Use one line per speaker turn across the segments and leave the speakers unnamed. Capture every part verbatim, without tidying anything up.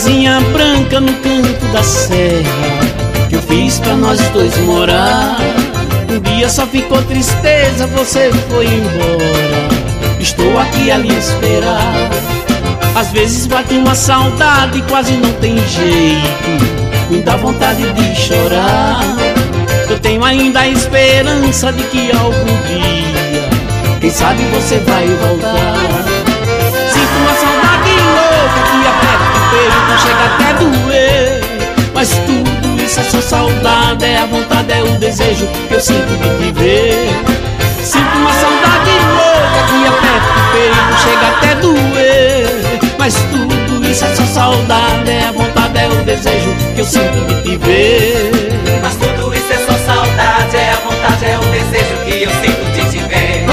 casinha branca no canto da serra que eu fiz pra nós dois morar. Um dia só ficou tristeza, você foi embora. Estou aqui a lhe esperar. Às vezes bate uma saudade, quase não tem jeito, me dá vontade de chorar. Eu tenho ainda a esperança de que algum dia, quem sabe você vai voltar. Sinto uma saudade louca que aperta o peito, chega até doer. Mas tudo isso é só saudade, é a vontade, é o desejo que eu sinto de te ver. Sinto uma saudade louca que aperta o peito, chega até doer. Mas tudo isso é só saudade, é a vontade, é o desejo que eu sinto de te ver.
Mas tudo isso é só saudade, é a vontade, é o desejo que eu sinto de te ver.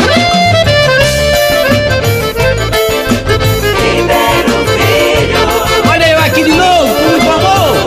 Ribeiro Filho,
olha eu aqui de novo, por favor.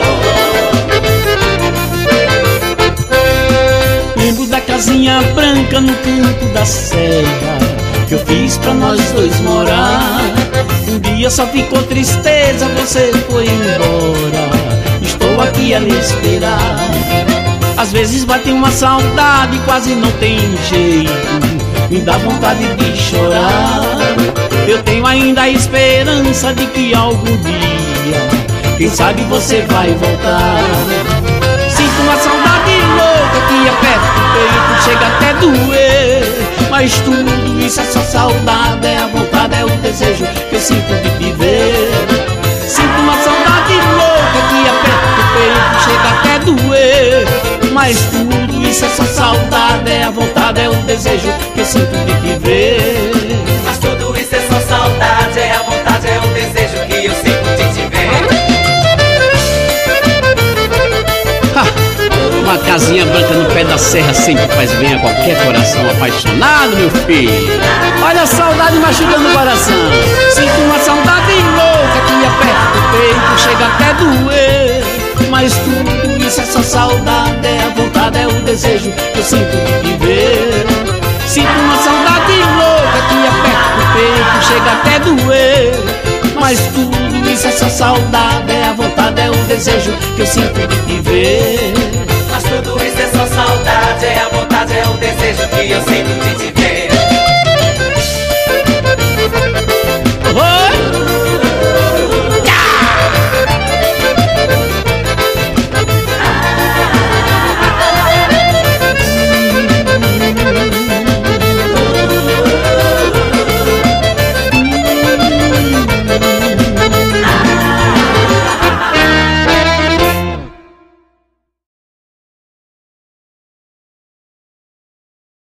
Lembro da casinha branca no canto da serra que eu fiz pra nós dois morar. Um dia só ficou tristeza, você foi embora. Estou aqui a lhe esperar. Às vezes bate uma saudade, quase não tem jeito, me dá vontade de chorar. Eu tenho ainda a esperança de que algum dia, quem sabe você vai voltar. Sinto uma saudade louca que aperta o peito, chega até doer. Mas tudo isso é só saudade, é a vontade, é o desejo que eu sinto de te ver. Sinto uma saudade louca que aperta o peito, chega até doer. Mas tudo isso é só saudade, é a vontade, é o desejo que eu sinto de te ver.
Mas tudo isso é só saudade, é a vontade, é o desejo que eu sinto de te ver.
Uma casinha branca no pé da serra sempre faz bem a qualquer coração apaixonado, meu filho. Olha a saudade machucando o coração. Sinto uma saudade louca que aperta o peito, chega até doer. Mas tudo isso é só saudade, é a vontade, é o desejo que eu sinto de te ver. Sinto uma saudade louca que aperta o peito, chega até doer. Mas tudo isso é só saudade, é a vontade, é o desejo que eu sinto de te ver.
Mas tudo isso é só saudade, é